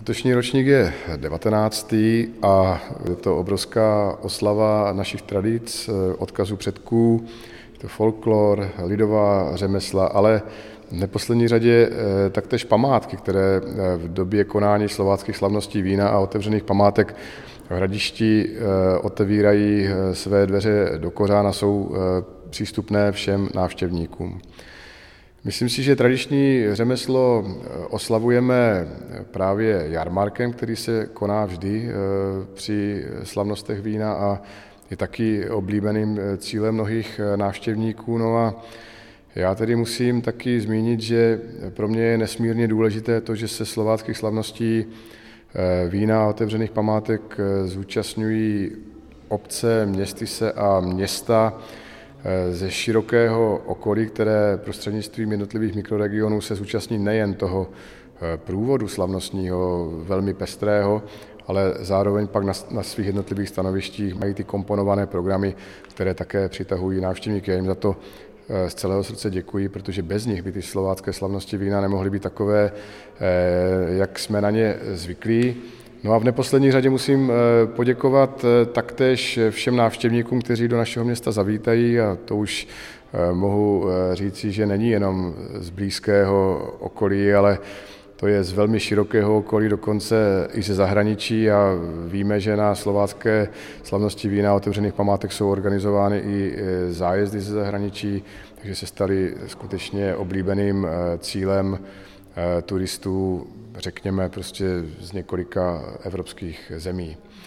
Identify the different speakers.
Speaker 1: Letošní ročník je 19. a je to obrovská oslava našich tradic, odkazů předků, je to folklor, lidová řemesla, ale v neposlední řadě taktéž památky, které v době konání slováckých slavností vína a otevřených památek v Hradišti otevírají své dveře do kořán a jsou přístupné všem návštěvníkům. Myslím si, že tradiční řemeslo oslavujeme právě jarmarkem, který se koná vždy při slavnostech vína a je taky oblíbeným cílem mnohých návštěvníků. No a já tedy musím taky zmínit, že pro mě je nesmírně důležité to, že se slováckých slavností vína a otevřených památek zúčastňují obce, městyse a města ze širokého okolí, které prostřednictvím jednotlivých mikroregionů se zúčastní nejen toho průvodu slavnostního, velmi pestrého, ale zároveň pak na svých jednotlivých stanovištích mají ty komponované programy, které také přitahují návštěvníky. Já jim za to z celého srdce děkuji, protože bez nich by ty slovácké slavnosti vína nemohly být takové, jak jsme na ně zvyklí. No a v neposlední řadě musím poděkovat taktéž všem návštěvníkům, kteří do našeho města zavítají, a to už mohu říci, že není jenom z blízkého okolí, ale to je z velmi širokého okolí, dokonce i ze zahraničí, a víme, že na slovácké slavnosti vína a otevřených památek jsou organizovány i zájezdy ze zahraničí, takže se staly skutečně oblíbeným cílem turistů, řekněme prostě z několika evropských zemí.